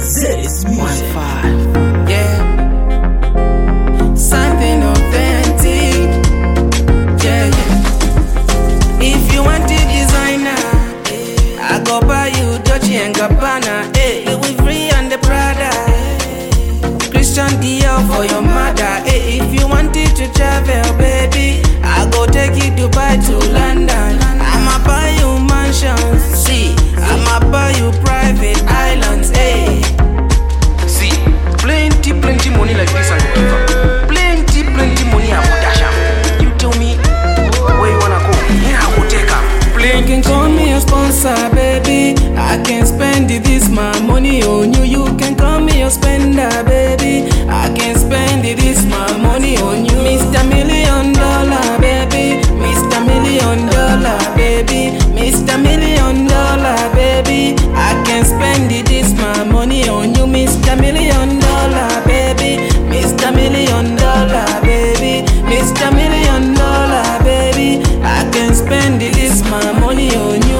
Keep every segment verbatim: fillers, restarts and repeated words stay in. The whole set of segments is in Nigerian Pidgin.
Zedis Music. One five, yeah. Something authentic, yeah, yeah. If you want the designer, I go buy you Dolce and Gabbana, eh? Louis V and the Prada, Christian Dior for your mother, eh? If you wanted to travel, baby, I go take you to Dubai to London. I'ma buy you mansions, see. I'ma buy you private islands, eh? See, plenty, plenty money like this I go give up. Plenty, plenty money I go dash am. You tell me where you wanna go, yeah, I go take am. You can call me a sponsor, baby. I can spend this my money on you. You can call me a spender, baby. I can spend this my money on you. Mister Million Dollar, baby. Mister Million Dollar, baby. Mister Million Dollar, baby. I can spend this my money on you. Mister Million Dollar, baby. Mister Million Dollar, baby. Mister Million Dollar, baby. I can spend this my money on you.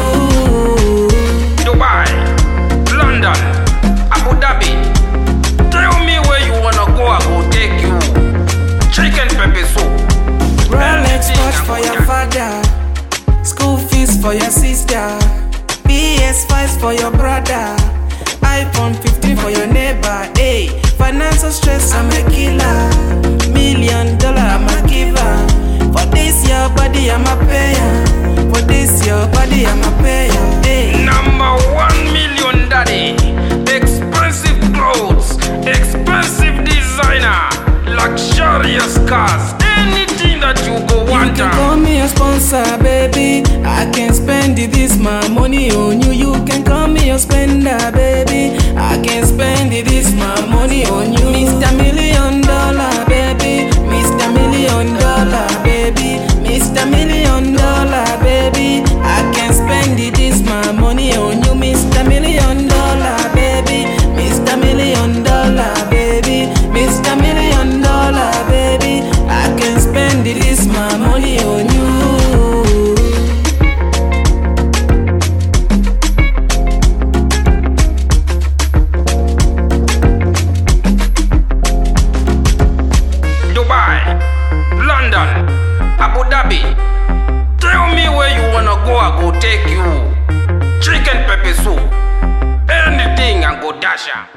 Dubai, London, Abu Dhabi. Tell me where you wanna go, I go take you. Chicken pepper soup. Rolex watch for your father, school fees for your sister, P S five for your brother, iPhone fifteen for your neighbor. Hey, financial stress, I'm a killer. Million dollar, I'm a giver. For this your body, I'm a payer. For this your body, I'm a payer. Hey. Number one million daddy. Expensive clothes, expensive designer, luxurious cars, anything that you go want. You can call me a sponsor, baby. I can spend this my money on you. You can call me a spender, baby. I can spend this my money on you. Mister Million Dollar, baby. Mister Million Dollar, baby. Mister Million Dollar, baby. I can spend this my money on you. Mister Million Dollar, baby. Mister Million Dollar, baby. Mister Million Dollar, baby. I can spend this my money on you. Dubai, London, Abu Dhabi. Tell me where you wanna go, I go take you. Chicken pepper soup. Anything I go dash am.